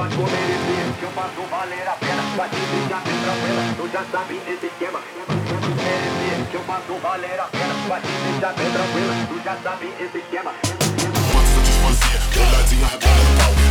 pode merecer, que eu faço valer a pena. Vai te deixar bem tranquila, tu já sabe esse esquema. Merecer, que eu faço valer a pena. Vai te deixar bem tranquila, tu já sabe esse esquema. Quanto satisfazer, que eu lá tinha a cara no pau.